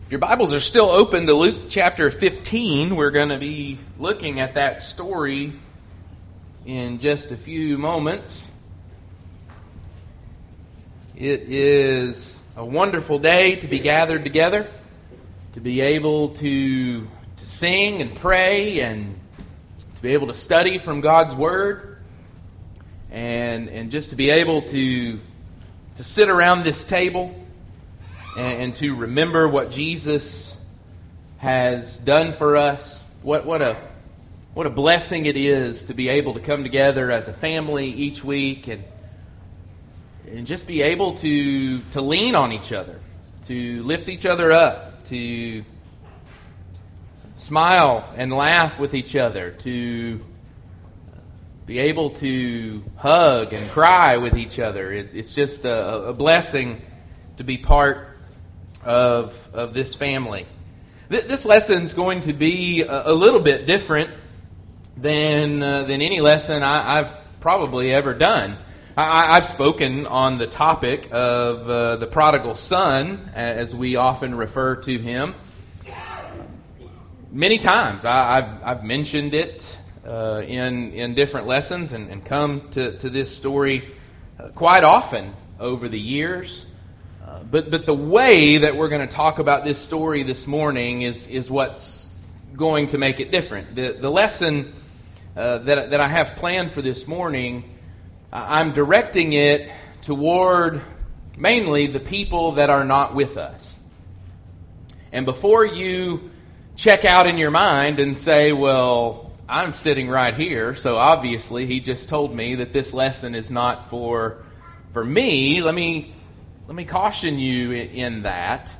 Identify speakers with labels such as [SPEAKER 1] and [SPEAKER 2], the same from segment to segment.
[SPEAKER 1] If your Bibles are still open to Luke chapter 15, we're going to be looking at that story in just a few moments. It is a wonderful day to be gathered together, to be able to sing and pray and to be able to study from God's Word and just to be able to sit around this table and to remember what Jesus has done for us. What a blessing it is to be able to come together as a family each week and just be able to lean on each other, to lift each other up, to smile and laugh with each other, to be able to hug and cry with each other. It's just a blessing to be part of this family. This lesson is going to be a little bit different than any lesson I've probably ever done. I've spoken on the topic of the prodigal son, as we often refer to him, many times. I've mentioned it in different lessons and come to this story quite often over the years. But the way that we're going to talk about this story this morning is what's going to make it different. The lesson that I have planned for this morning, I'm directing it toward mainly the people that are not with us. And before you check out in your mind and say, well, I'm sitting right here, so obviously he just told me that this lesson is not for me, let me caution you in that.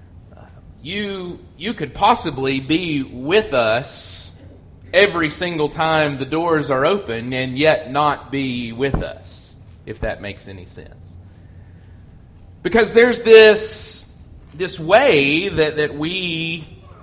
[SPEAKER 1] You could possibly be with us every single time the doors are open and yet not be with us, if that makes any sense. Because there's this way that we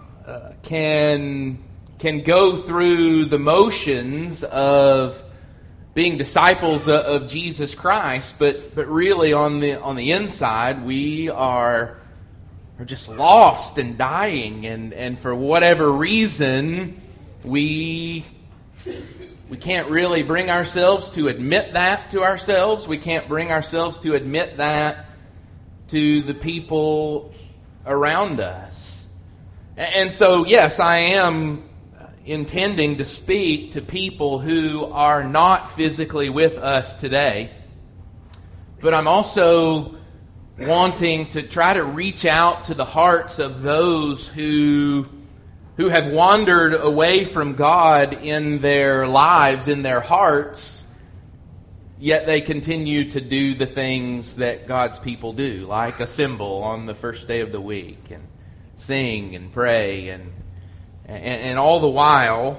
[SPEAKER 1] can go through the motions of being disciples of Jesus Christ, but really on the inside we are just lost and dying, and for whatever reason we can't really bring ourselves to admit that to ourselves. We can't bring ourselves to admit that to the people around us. And so, yes, I am intending to speak to people who are not physically with us today. But I'm also wanting to try to reach out to the hearts of those who have wandered away from God in their lives, in their hearts, yet they continue to do the things that God's people do, like assemble on the first day of the week and sing and pray and all the while,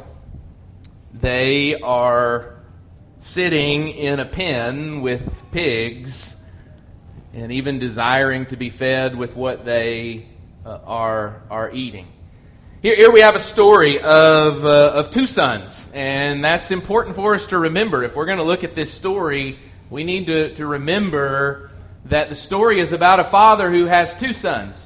[SPEAKER 1] they are sitting in a pen with pigs and even desiring to be fed with what they are eating. Here we have a story of two sons, and that's important for us to remember. If we're going to look at this story, we need to remember that the story is about a father who has two sons.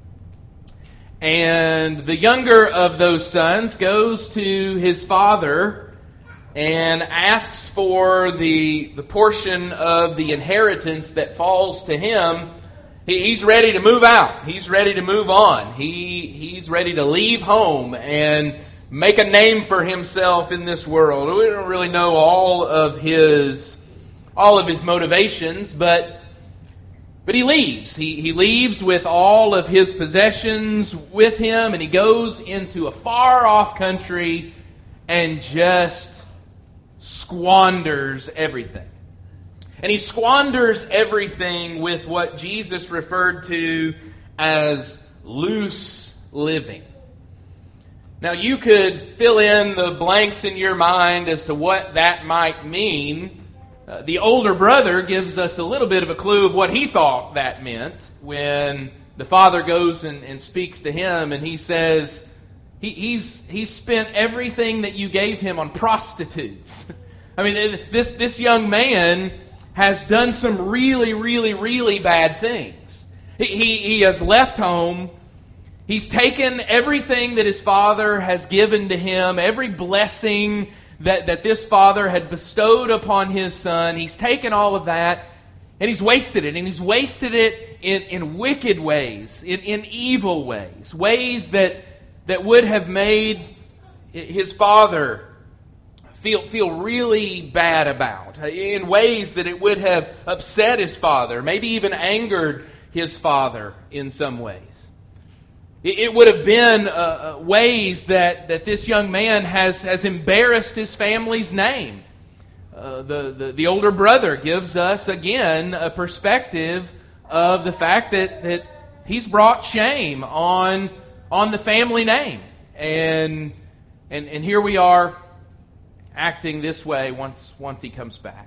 [SPEAKER 1] And the younger of those sons goes to his father and asks for the portion of the inheritance that falls to him. He's ready to move out. He's ready to move on. He's ready to leave home and make a name for himself in this world. We don't really know all of his motivations, but he leaves. He leaves with all of his possessions with him, and he goes into a far-off country and just squanders everything. And he squanders everything with what Jesus referred to as loose living. Now, you could fill in the blanks in your mind as to what that might mean. The older brother gives us a little bit of a clue of what he thought that meant when the father goes and speaks to him, and he says he's spent everything that you gave him on prostitutes. I mean, this young man has done some really, really, really bad things. He has left home. He's taken everything that his father has given to him, every blessing that this father had bestowed upon his son. He's taken all of that and he's wasted it. And he's wasted it in wicked ways, in evil ways, ways that would have made his father feel really bad about, in ways that it would have upset his father, maybe even angered his father in some ways. It would have been ways that this young man has embarrassed his family's name. The older brother gives us, again, a perspective of the fact that he's brought shame on the family name. And here we are acting this way once he comes back.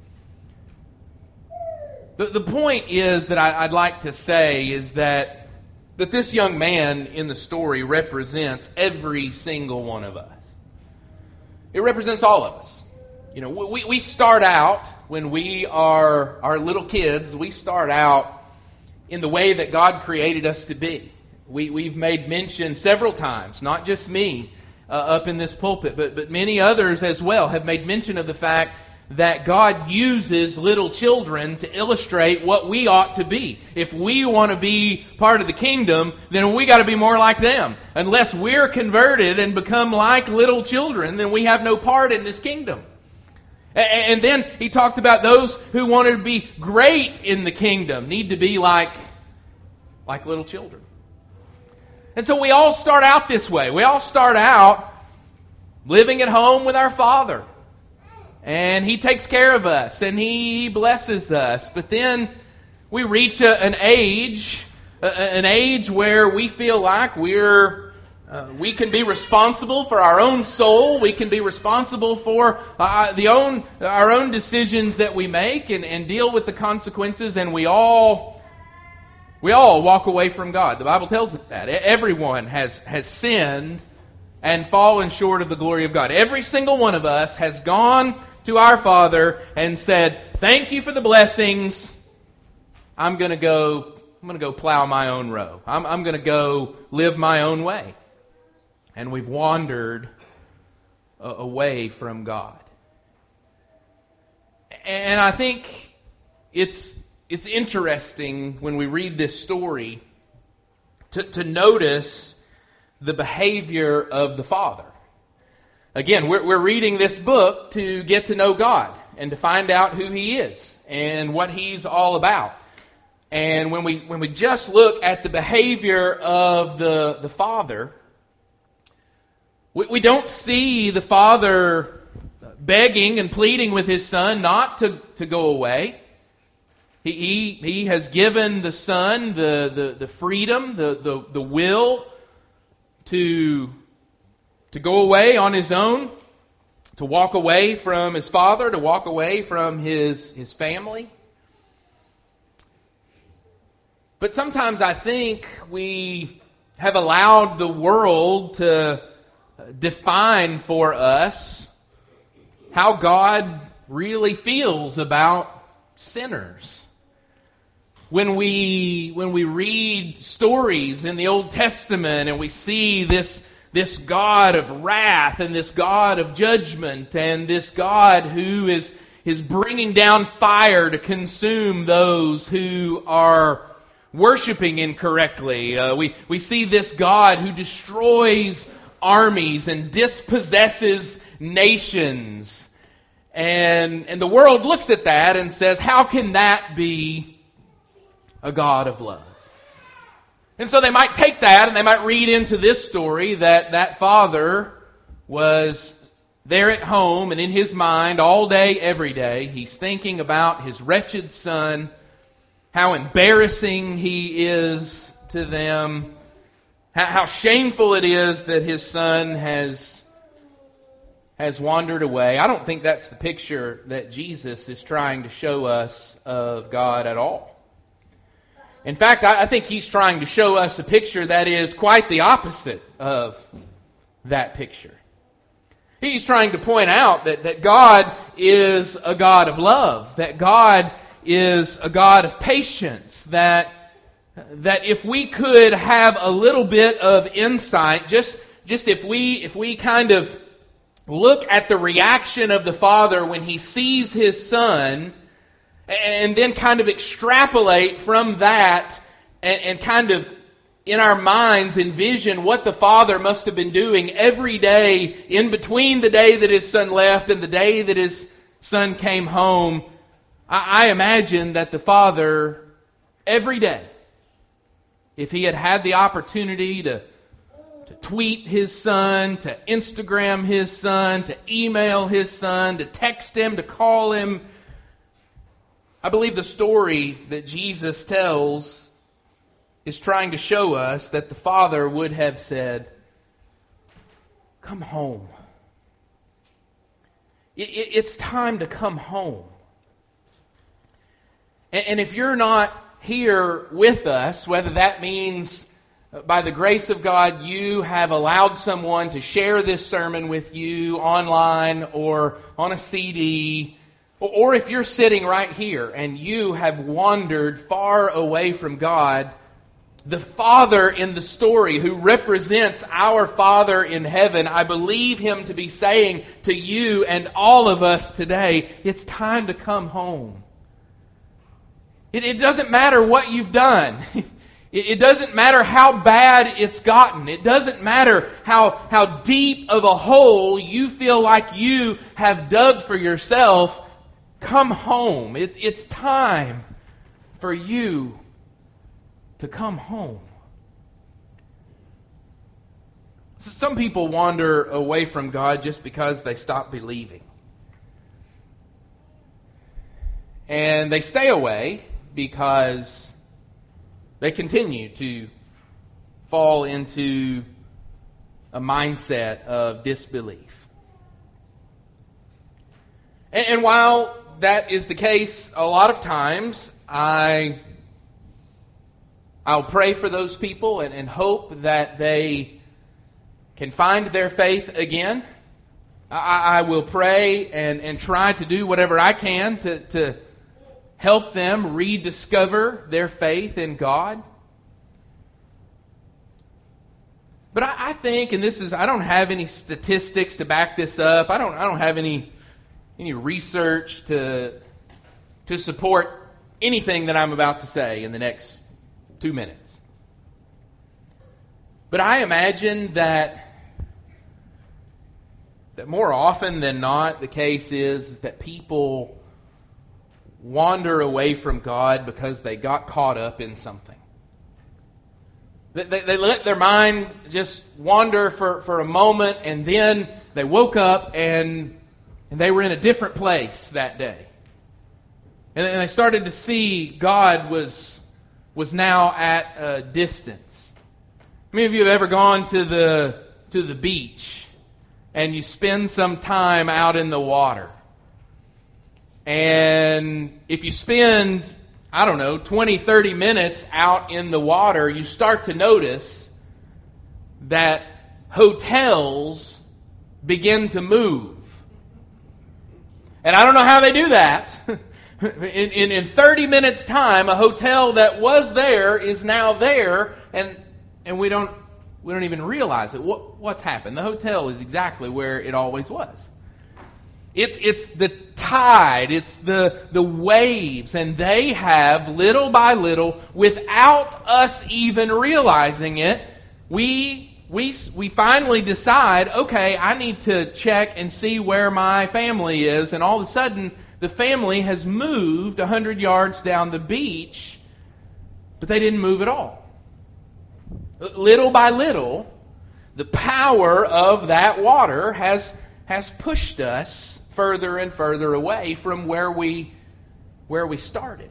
[SPEAKER 1] But the point is that I'd like to say is that this young man in the story represents every single one of us. It represents all of us. You know, we start out, when we are little kids, we start out in the way that God created us to be. We've made mention several times, not just me up in this pulpit, but many others as well have made mention of the fact that God uses little children to illustrate what we ought to be. If we want to be part of the kingdom, then we got to be more like them. Unless we're converted and become like little children, then we have no part in this kingdom. And then he talked about those who wanted to be great in the kingdom need to be like little children. And so we all start out this way. We all start out living at home with our Father. And He takes care of us, and He blesses us. But then we reach an age where we feel like we can be responsible for our own soul. We can be responsible for our own decisions that we make, and deal with the consequences. And we all walk away from God. The Bible tells us that everyone has sinned and fallen short of the glory of God. Every single one of us has gone to our Father and said, "Thank you for the blessings. I'm going to go plow my own row. I'm going to go live my own way." And we've wandered away from God. And I think it's interesting when we read this story to notice the behavior of the father. Again, we're reading this book to get to know God and to find out who He is and what He's all about. And when we just look at the behavior of the father, we don't see the father begging and pleading with his son not to go away. He has given the son the freedom, the will to go away on his own, to walk away from his father, to walk away from his family. But sometimes I think we have allowed the world to define for us how God really feels about sinners. When we read stories in the Old Testament and we see this God of wrath and this God of judgment and this God who is bringing down fire to consume those who are worshiping incorrectly. We see this God who destroys armies and dispossesses nations. And the world looks at that and says, how can that be a God of love? And so they might take that and they might read into this story that father was there at home, and in his mind all day, every day, he's thinking about his wretched son, how embarrassing he is to them, how shameful it is that his son has wandered away. I don't think that's the picture that Jesus is trying to show us of God at all. In fact, I think He's trying to show us a picture that is quite the opposite of that picture. He's trying to point out that God is a God of love, that God is a God of patience, that that if we could have a little bit of insight, just if we kind of look at the reaction of the Father when He sees His Son, and then kind of extrapolate from that and kind of in our minds envision what the Father must have been doing every day in between the day that His Son left and the day that His Son came home, I imagine that the Father, every day, if He had had the opportunity to tweet His Son, to Instagram His Son, to email His Son, to text Him, to call Him, I believe the story that Jesus tells is trying to show us that the Father would have said, "Come home. It's time to come home." And if you're not here with us, whether that means by the grace of God you have allowed someone to share this sermon with you online or on a CD, or if you're sitting right here and you have wandered far away from God, the Father in the story who represents our Father in heaven, I believe Him to be saying to you and all of us today, it's time to come home. It doesn't matter what you've done. It doesn't matter how bad it's gotten. It doesn't matter how deep of a hole you feel like you have dug for yourself. Come home. It's time for you to come home. Some people wander away from God just because they stop believing. And they stay away because they continue to fall into a mindset of disbelief. And while that is the case, a lot of times I'll pray for those people and hope that they can find their faith again. I will pray and try to do whatever I can to help them rediscover their faith in God. But I think, and I don't have any statistics to back this up. I don't have any research to support anything that I'm about to say in the next 2 minutes. But I imagine that more often than not, the case is that people wander away from God because they got caught up in something. They let their mind just wander for a moment, and then they woke up and they were in a different place that day. And they started to see God was now at a distance. How many of you have ever gone to the beach and you spend some time out in the water? And if you spend, 20, 30 minutes out in the water, you start to notice that hotels begin to move. And I don't know how they do that. In 30 minutes time, a hotel that was there is now there, and we don't even realize it. What's happened? The hotel is exactly where it always was. It's the tide, it's the waves, and they have, little by little, without us even realizing it, we finally decide, okay, I need to check and see where my family is, and all of a sudden, the family has moved 100 yards down the beach, but they didn't move at all. Little by little, the power of that water has pushed us further and further away from where we started.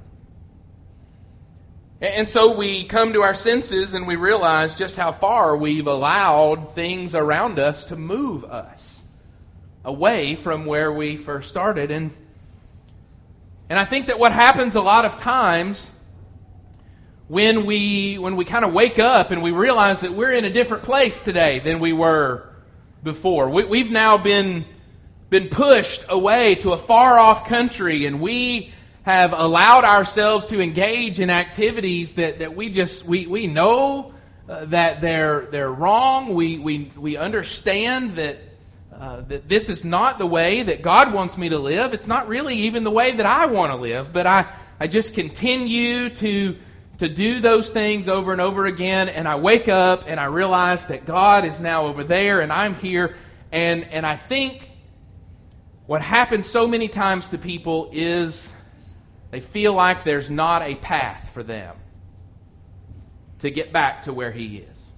[SPEAKER 1] And so we come to our senses and we realize just how far we've allowed things around us to move us away from where we first started. And I think that what happens a lot of times when we kind of wake up and we realize that we're in a different place today than we were before. We've now been pushed away to a far-off country, and we have allowed ourselves to engage in activities that we know that they're wrong. We understand that this is not the way that God wants me to live. It's not really even the way that I want to live, but I just continue to do those things over and over again, and I wake up and I realize that God is now over there and I'm here, and I think what happens so many times to people is they feel like there's not a path for them to get back to where He is.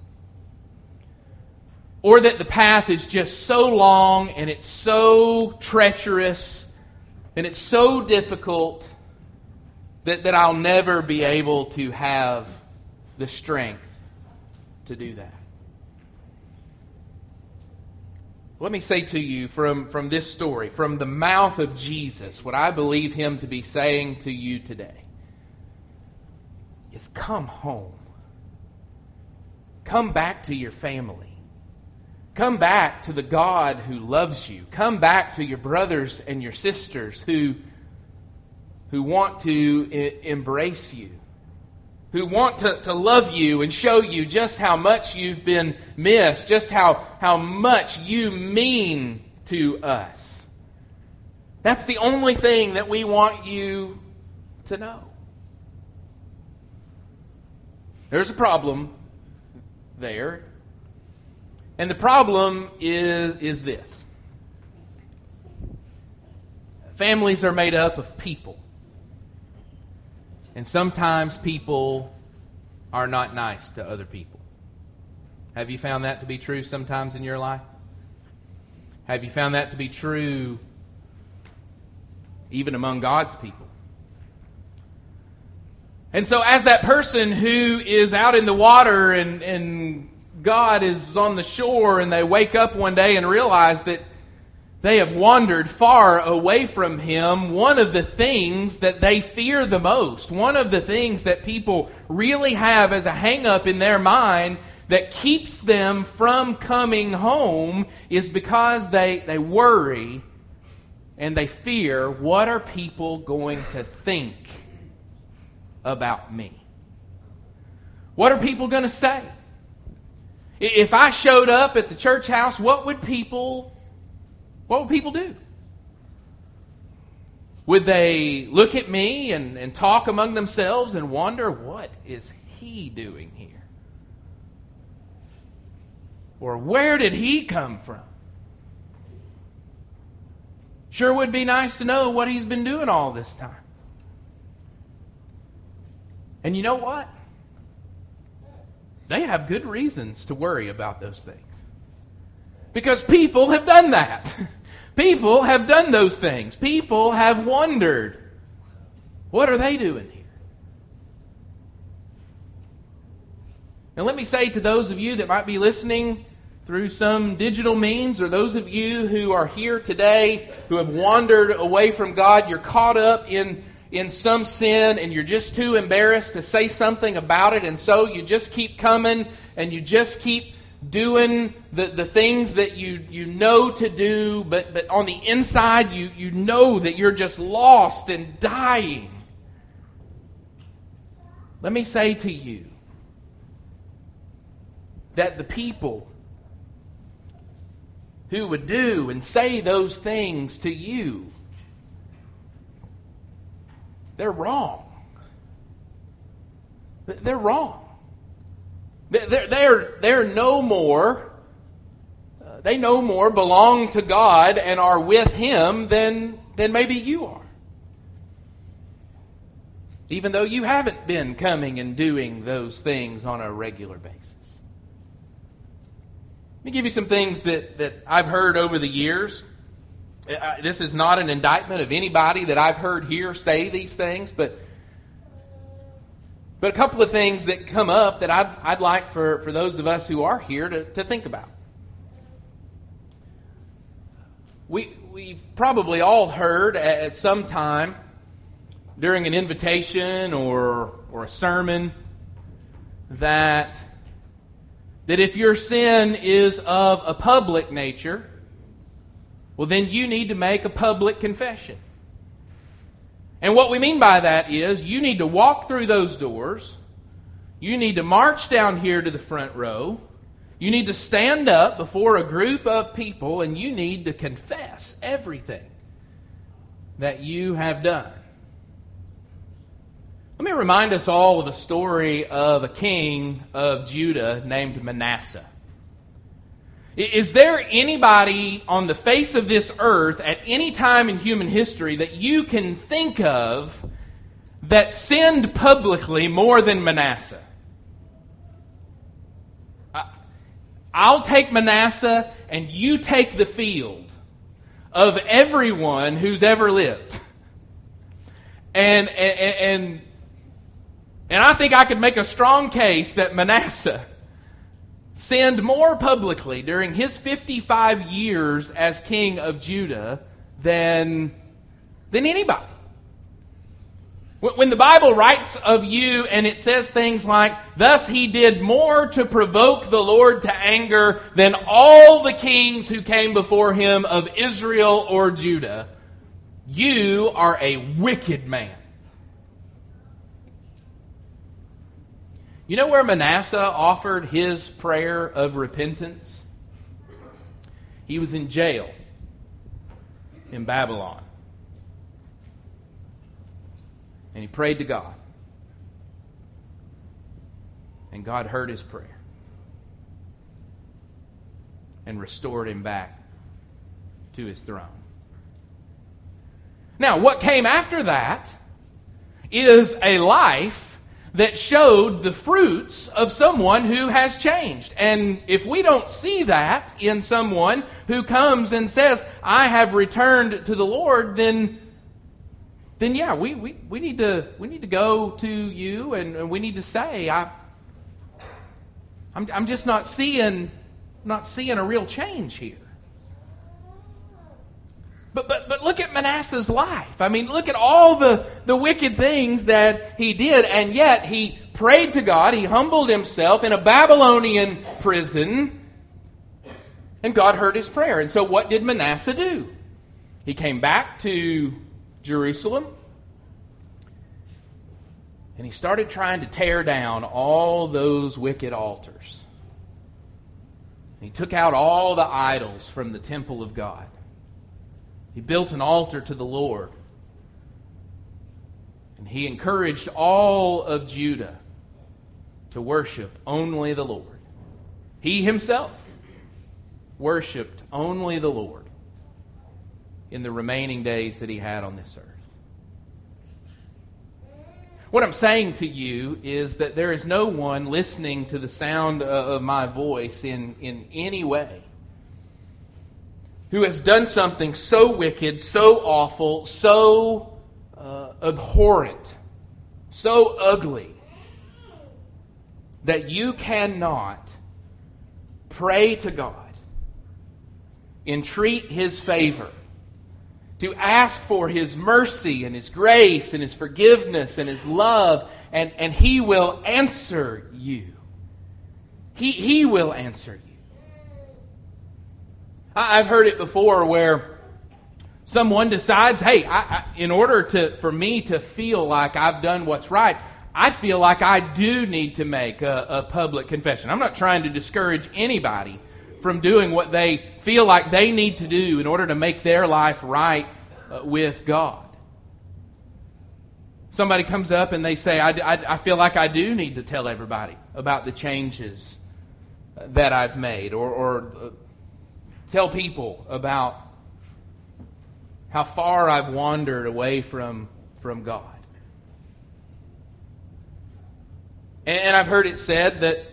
[SPEAKER 1] Or that the path is just so long and it's so treacherous and it's so difficult that I'll never be able to have the strength to do that. Let me say to you from this story, from the mouth of Jesus, what I believe Him to be saying to you today is come home. Come back to your family. Come back to the God who loves you. Come back to your brothers and your sisters who want to embrace you, who want to love you and show you just how much you've been missed, just how much you mean to us. That's the only thing that we want you to know. There's a problem there. And the problem is this. Families are made up of people. And sometimes people are not nice to other people. Have you found that to be true sometimes in your life? Have you found that to be true even among God's people? And so as that person who is out in the water and God is on the shore, and they wake up one day and realize that they have wandered far away from Him, one of the things that they fear the most, one of the things that people really have as a hang-up in their mind that keeps them from coming home is because they worry and they fear, what are people going to think about me? What are people going to say? If I showed up at the church house, what would people do? Would they look at me and talk among themselves and wonder, what is he doing here? Or where did he come from? Sure would be nice to know what he's been doing all this time. And you know what? They have good reasons to worry about those things. Because people have done that. People have done those things. People have wondered, what are they doing here? And let me say to those of you that might be listening through some digital means, or those of you who are here today who have wandered away from God, you're caught up in some sin and you're just too embarrassed to say something about it, and so you just keep coming and you just keep doing the things that you know to do, but on the inside you know that you're just lost and dying. Let me say to you that the people who would do and say those things to you, they're wrong. They're wrong. They're no more. They no more belong to God and are with Him than maybe you are. Even though you haven't been coming and doing those things on a regular basis. Let me give you some things that I've heard over the years. This is not an indictment of anybody that I've heard here say these things, but a couple of things that come up that I'd like for those of us who are here to think about. We've probably all heard at some time during an invitation or a sermon that if your sin is of a public nature, well, then you need to make a public confession. And what we mean by that is you need to walk through those doors. You need to march down here to the front row. You need to stand up before a group of people, and you need to confess everything that you have done. Let me remind us all of a story of a king of Judah named Manasseh. Is there anybody on the face of this earth at any time in human history that you can think of that sinned publicly more than Manasseh? I'll take Manasseh and you take the field of everyone who's ever lived. And I think I could make a strong case that Manasseh sinned more publicly during his 55 years as king of Judah than anybody. When the Bible writes of you and it says things like, thus he did more to provoke the Lord to anger than all the kings who came before him of Israel or Judah, you are a wicked man. You know where Manasseh offered his prayer of repentance? He was in jail in Babylon. And he prayed to God. And God heard his prayer. And restored him back to his throne. Now, what came after that is a life that showed the fruits of someone who has changed. And if we don't see that in someone who comes and says, I have returned to the Lord, then yeah, we need to go to you and we need to say, I'm just not seeing a real change here. But look at Manasseh's life. I mean, look at all the wicked things that he did, and yet he prayed to God, he humbled himself in a Babylonian prison, and God heard his prayer. And so what did Manasseh do? He came back to Jerusalem, and he started trying to tear down all those wicked altars. He took out all the idols from the temple of God. He built an altar to the Lord. And he encouraged all of Judah to worship only the Lord. He himself worshiped only the Lord in the remaining days that he had on this earth. What I'm saying to you is that there is no one listening to the sound of my voice in any way who has done something so wicked, so awful, so abhorrent, so ugly, that you cannot pray to God, entreat His favor, to ask for His mercy and His grace and His forgiveness and His love, and He will answer you. He will answer you. I've heard it before where someone decides, hey, in order for me to feel like I've done what's right, I feel like I do need to make a public confession. I'm not trying to discourage anybody from doing what they feel like they need to do in order to make their life right with God. Somebody comes up and they say, I feel like I do need to tell everybody about the changes that I've made, or tell people about how far I've wandered away from God. And I've heard it said that,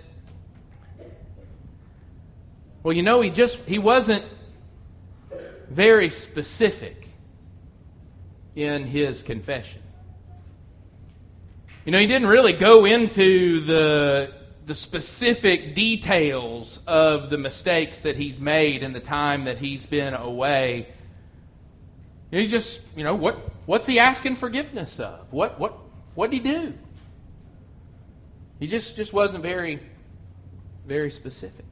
[SPEAKER 1] well, you know, he wasn't very specific in his confession. You know, he didn't really go into the specific details of the mistakes that he's made in the time that he's been away. He just, you know, what's he asking forgiveness of? What did he do? He just wasn't very, very specific.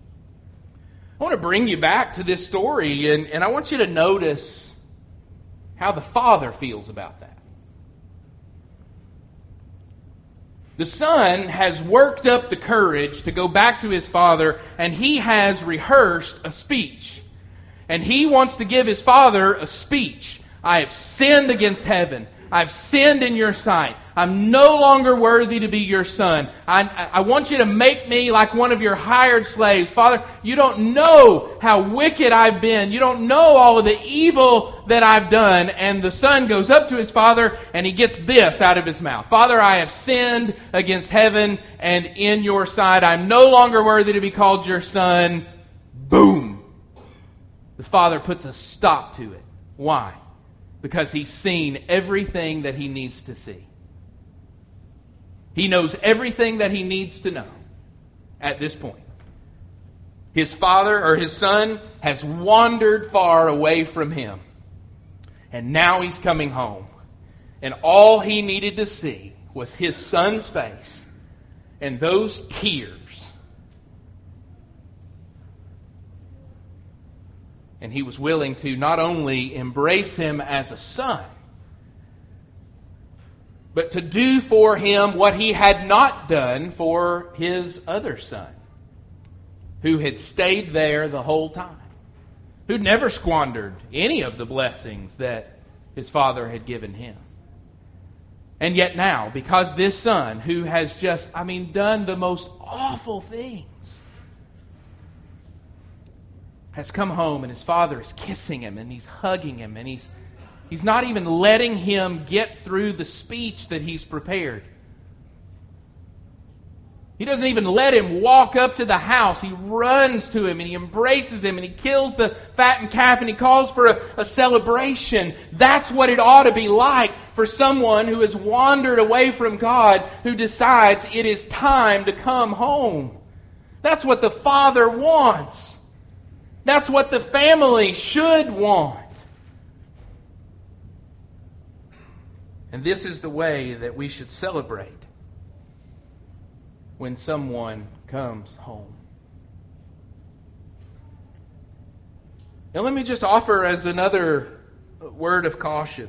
[SPEAKER 1] I want to bring you back to this story, and I want you to notice how the Father feels about that. The Son has worked up the courage to go back to His Father, and He has rehearsed a speech. And He wants to give His Father a speech. I have sinned against heaven. I've sinned in your sight. I'm no longer worthy to be your son. I want you to make me like one of your hired slaves. Father, you don't know how wicked I've been. You don't know all of the evil that I've done. And the son goes up to his father and he gets this out of his mouth. Father, I have sinned against heaven and in your sight. I'm no longer worthy to be called your son. Boom. The father puts a stop to it. Why? Because he's seen everything that he needs to see. He knows everything that he needs to know at this point. His father or his son has wandered far away from him. And now he's coming home. And all he needed to see was his son's face and those tears. And he was willing to not only embrace him as a son, but to do for him what he had not done for his other son, who had stayed there the whole time, who'd never squandered any of the blessings that his father had given him. And yet now, because this son, who has just, done the most awful things, has come home and his father is kissing him and he's hugging him and he's not even letting him get through the speech that he's prepared. He doesn't even let him walk up to the house. He runs to him and he embraces him and he kills the fattened calf and he calls for a celebration. That's what it ought to be like for someone who has wandered away from God, who decides it is time to come home. That's what the Father wants. That's what the family should want. And this is the way that we should celebrate when someone comes home. Now let me just offer as another word of caution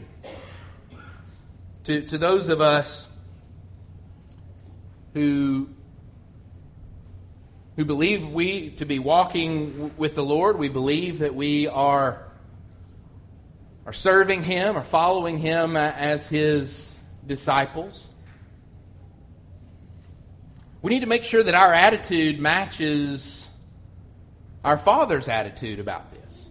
[SPEAKER 1] to those of us who believe we to be walking with the Lord. We believe that we are serving Him or following Him as His disciples. We need to make sure that our attitude matches our Father's attitude about this.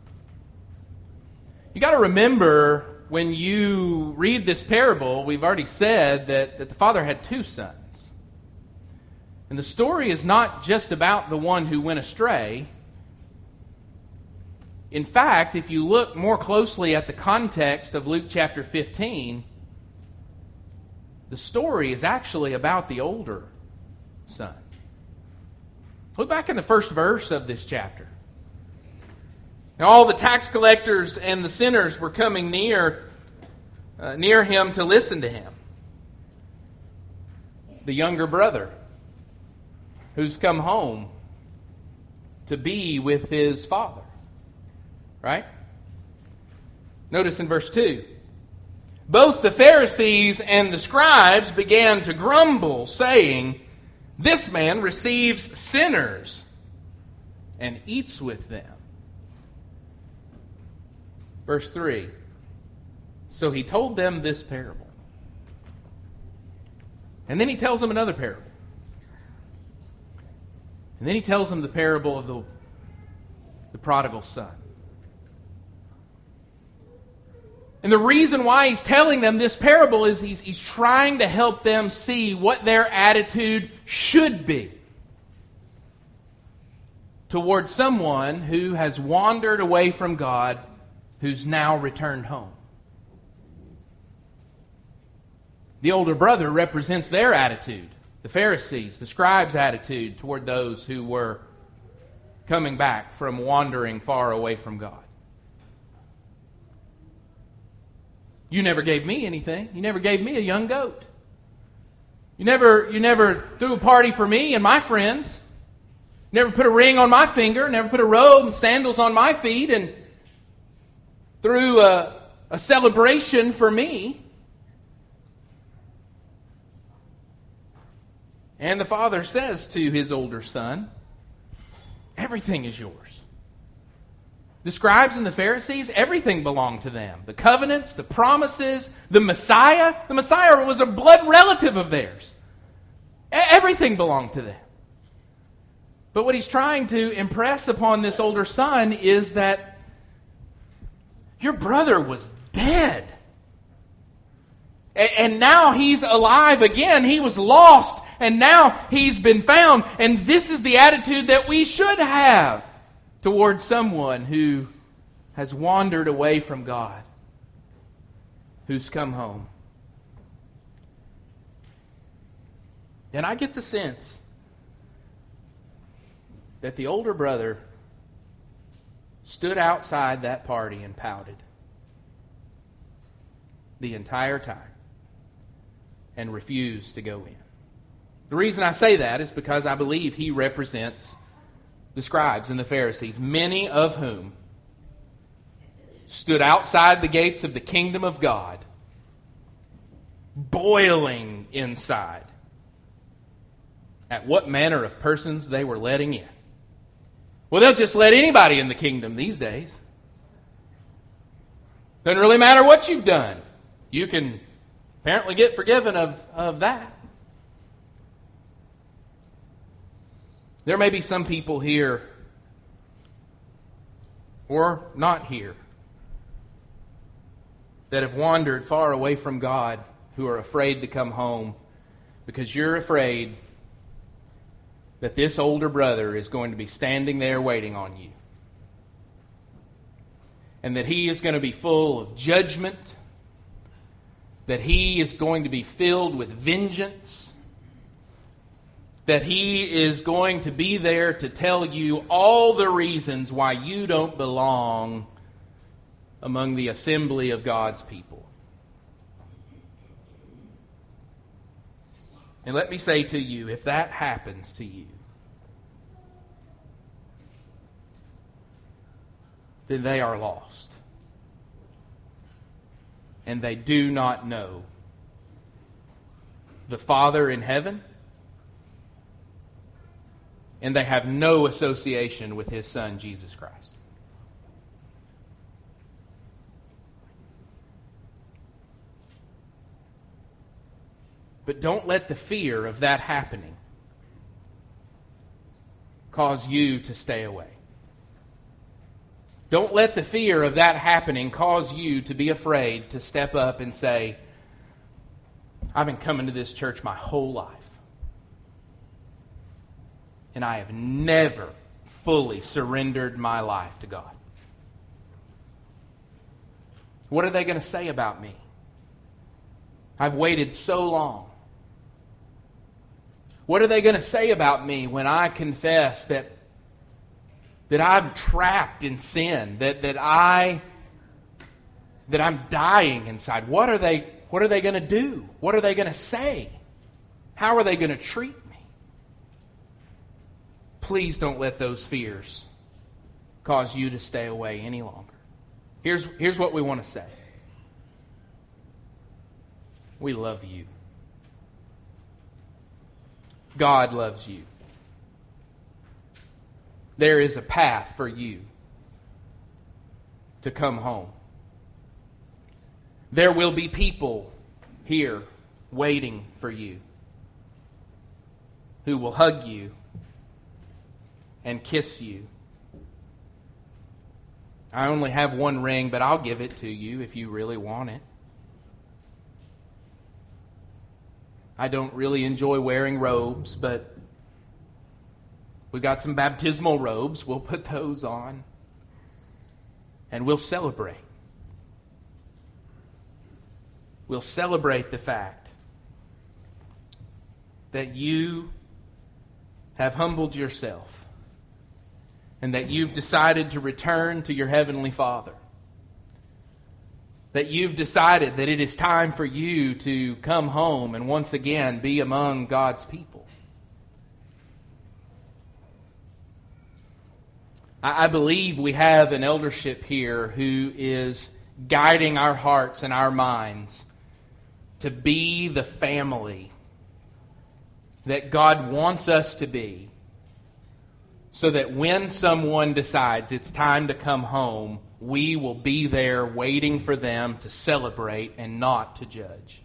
[SPEAKER 1] You got to remember, when you read this parable, we've already said that the Father had two sons. And the story is not just about the one who went astray. In fact, if you look more closely at the context of Luke chapter 15, the story is actually about the older son. Look back in the first verse of this chapter. Now all the tax collectors and the sinners were coming near him to listen to him. The younger brother, who's come home to be with his father. Right? Notice in verse 2. Both the Pharisees and the scribes began to grumble, saying, "This man receives sinners and eats with them." Verse 3. So he told them this parable. And then he tells them another parable. And then he tells them the parable of the prodigal son. And the reason why he's telling them this parable is he's trying to help them see what their attitude should be toward someone who has wandered away from God, who's now returned home. The older brother represents their attitude. The Pharisees, the scribes' attitude toward those who were coming back from wandering far away from God. You never gave me anything. You never gave me a young goat. You never threw a party for me and my friends. Never put a ring on my finger. Never put a robe and sandals on my feet and threw a a celebration for me. And the father says to his older son, everything is yours. The scribes and the Pharisees, everything belonged to them. The covenants, the promises, the Messiah. The Messiah was a blood relative of theirs. Everything belonged to them. But what he's trying to impress upon this older son is that your brother was dead. And now he's alive again. He was lost, and now he's been found. And this is the attitude that we should have towards someone who has wandered away from God, who's come home. And I get the sense that the older brother stood outside that party and pouted the entire time and refused to go in. The reason I say that is because I believe he represents the scribes and the Pharisees, many of whom stood outside the gates of the kingdom of God, boiling inside at what manner of persons they were letting in. Well, they'll just let anybody in the kingdom these days. Doesn't really matter what you've done. You can apparently get forgiven of that. There may be some people here, or not here, that have wandered far away from God, who are afraid to come home because you're afraid that this older brother is going to be standing there waiting on you. And that he is going to be full of judgment, that he is going to be filled with vengeance, that he is going to be there to tell you all the reasons why you don't belong among the assembly of God's people. And let me say to you, if that happens to you, then they are lost. And they do not know the Father in heaven, and they have no association with His Son, Jesus Christ. But don't let the fear of that happening cause you to stay away. Don't let the fear of that happening cause you to be afraid to step up and say, I've been coming to this church my whole life, and I have never fully surrendered my life to God. What are they going to say about me? I've waited so long. What are they going to say about me when I confess that I'm trapped in sin, that I'm dying inside? What are they going to do? What are they going to say? How are they going to treat me? Please don't let those fears cause you to stay away any longer. Here's what we want to say. We love you. God loves you. There is a path for you to come home. There will be people here waiting for you who will hug you and kiss you. I only have one ring, but I'll give it to you if you really want it. I don't really enjoy wearing robes, but we got some baptismal robes. We'll put those on, and we'll celebrate. We'll celebrate the fact that you have humbled yourself and that you've decided to return to your Heavenly Father. That you've decided that it is time for you to come home and once again be among God's people. I believe we have an eldership here who is guiding our hearts and our minds to be the family that God wants us to be, so that when someone decides it's time to come home, we will be there waiting for them to celebrate and not to judge.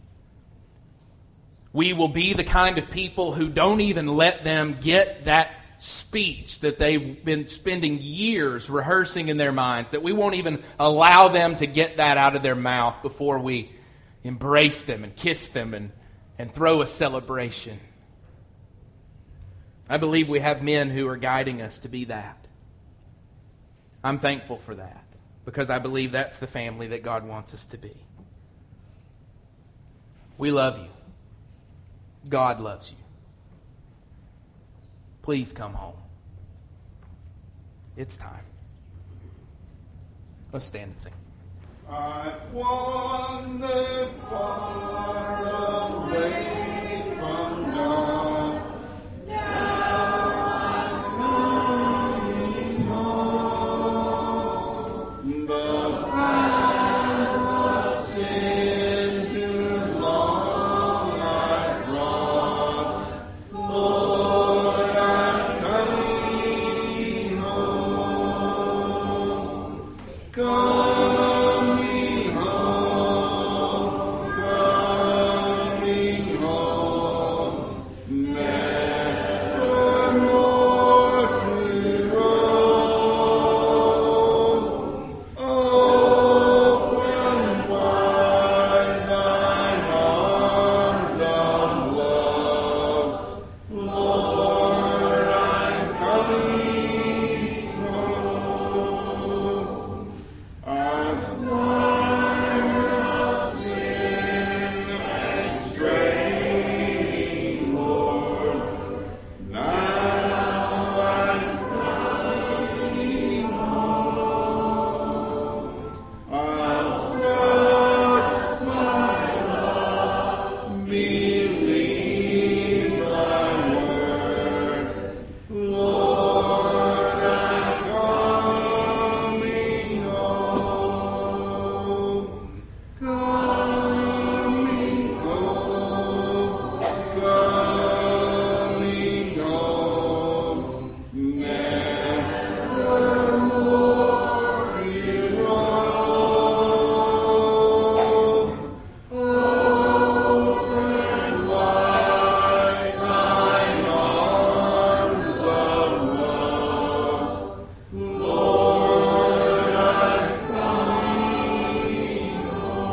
[SPEAKER 1] We will be the kind of people who don't even let them get that speech that they've been spending years rehearsing in their minds, that we won't even allow them to get that out of their mouth before we embrace them and kiss them and throw a celebration. I believe we have men who are guiding us to be that. I'm thankful for that, because I believe that's the family that God wants us to be. We love you. God loves you. Please come home. It's time. Let's stand and sing.
[SPEAKER 2] I wander far away from God. Now I'm coming home. The paths of sin too long I've trod. Lord, I'm coming home. Coming home, coming home, never more to roam. Open wide thine arms of love, Lord, I'm coming home. I'm tired of sin and straying, Lord. Now I'm coming home. I'll trust my love, believe thy word. Lord, I'm coming home. Coming home, coming home, never more to roam. Open wide thine arms of love, Lord, I'm coming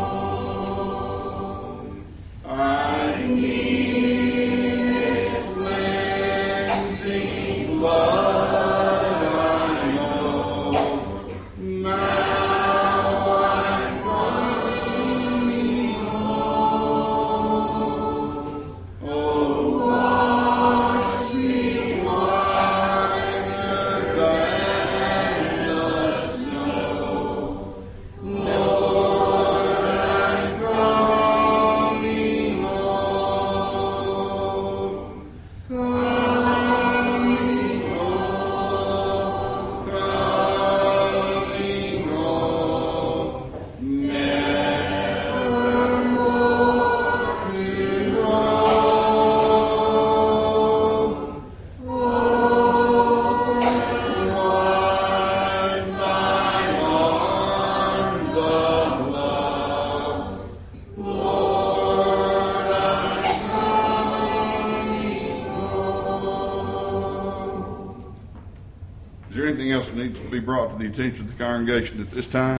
[SPEAKER 2] home. I need His cleansing blood, I know. Now I'm coming home. Oh, wash me whiter than the snow. Lord, I'm coming home. Coming home, coming home, never more to roam. Open wide thine arms of love, Lord, I'm coming home. Is there anything else that needs to be brought to the attention of the congregation at this time?